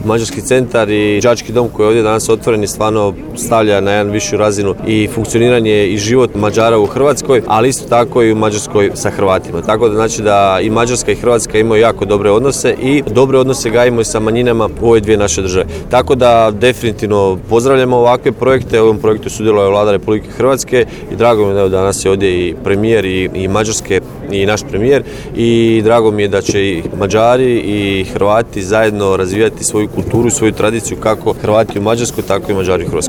Mađarski centar i đački dom koji je ovdje danas otvoren stvarno stavlja na jednu višu razinu i funkcioniranje i život Mađara u Hrvatskoj, ali isto tako i u Mađarskoj sa Hrvatima. Tako da znači da i Mađarska i Hrvatska imaju jako dobre odnose i dobre odnose gajimo i sa manjinama u ove dvije naše države. Tako da definitivno pozdravljamo ovakve projekte. U ovom projektu sudjeluje Vlada Republike Hrvatske i drago mi je da danas je ovdje i premijer i Mađarske i naš premijer i drago mi je da će i Mađari i Hrvati zajedno razvijati svoju kulturu i svoju tradiciju kako Hrvati u Mađarskoj, tako i Mađari u Hrvatskoj.